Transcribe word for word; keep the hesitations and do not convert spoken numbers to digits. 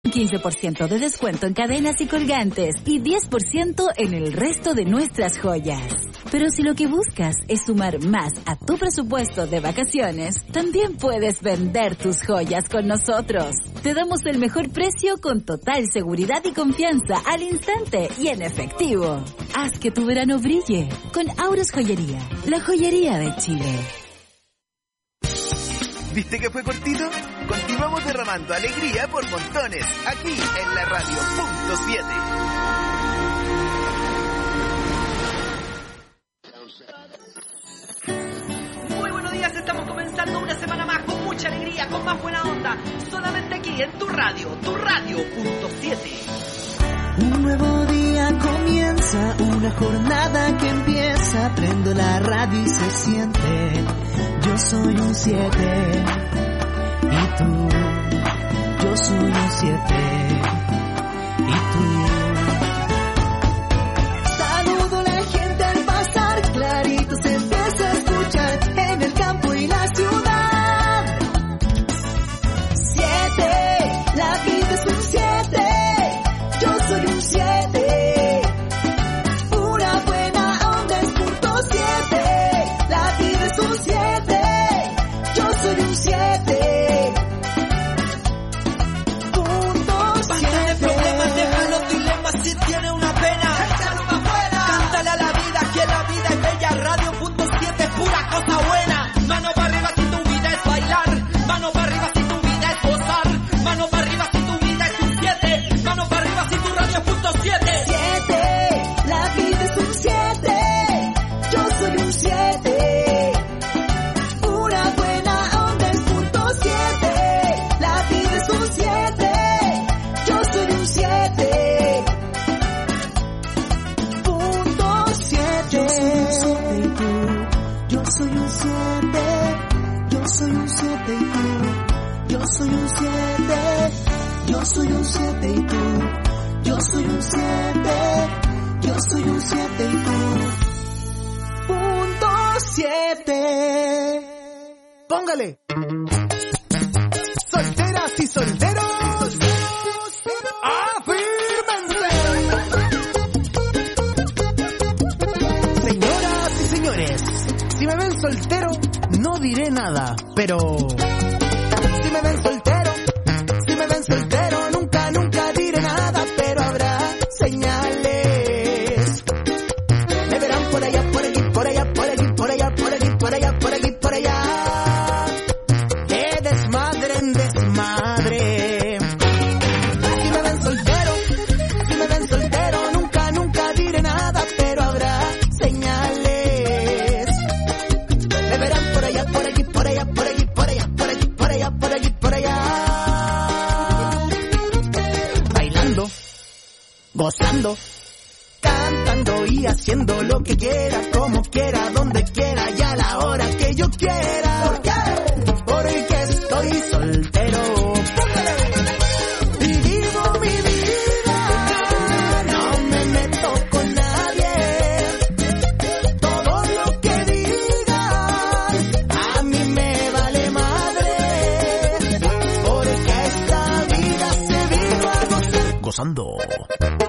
quince por ciento de descuento en cadenas y colgantes y diez por ciento en el resto de nuestras joyas. Pero si lo que buscas es sumar más a tu presupuesto de vacaciones, también puedes vender tus joyas con nosotros. Te damos el mejor precio con total seguridad y confianza al instante y en efectivo. Haz que tu verano brille con Auros Joyería, la joyería de Chile. ¿Viste que fue cortito? Continuamos derramando alegría por montones, aquí en la radio punto siete. Muy buenos días, estamos comenzando una semana más con mucha alegría, con más buena onda, solamente aquí en tu radio, tu radio punto siete. Un nuevo día comienza, una jornada que empieza, prendo la radio y se siente, yo soy un siete, y tú, yo soy un siete, y tú. Saludo a la gente al pasar, clarito se empieza a escuchar, en el campo y la ciudad. Siete, la vida es un siete. Yo soy un siete, una buena onda es punto siete, la vida es un siete, yo soy un siete, punto siete. Basta de problemas, deja los dilemas, si tiene una pena, échalo para afuera. Cántale a la vida, que la vida es bella, radio punto siete es pura cosa buena. Mano para arriba si tu vida es bailar, mano para arriba si tu vida es gozar, mano para arriba si tu vida es un siete, mano para arriba si tu radio punto siete. Siete, la vida es un siete, yo soy un siete, una buena onda es punto siete, la vida es un siete, yo soy un siete, punto siete. Yo soy un siete y tú, yo soy un siete, yo soy un siete y tú, yo soy un siete, yo soy un siete y tú. Yo soy un siete, yo soy un siete y tú, punto siete. Póngale. Solteras y solteros, afírmense. Señoras y señores, si me ven soltero, no diré nada, pero si me ven soltero, si me ven soltero, nunca, nunca diré nada. Señales, me verán por allá, por allí, por allá, por allí, por allá, por allí, por allá, por allí, por allá, de desmadre en desmadre. Si me ven soltero, si me ven soltero, nunca, nunca diré nada, pero habrá señales. Me verán por allá, por allí, por allá, por allí, por allá, por allí, por allá, por allí, por allá, bailando, gozando, cantando y haciendo lo que quiera, como quiera, donde quiera y a la hora que yo quiera. ¿Por qué? Porque estoy soltero. Y vivo mi vida, no me meto con nadie. Todo lo que digas a mí me vale madre, porque esta vida se vive a gozar, gozando.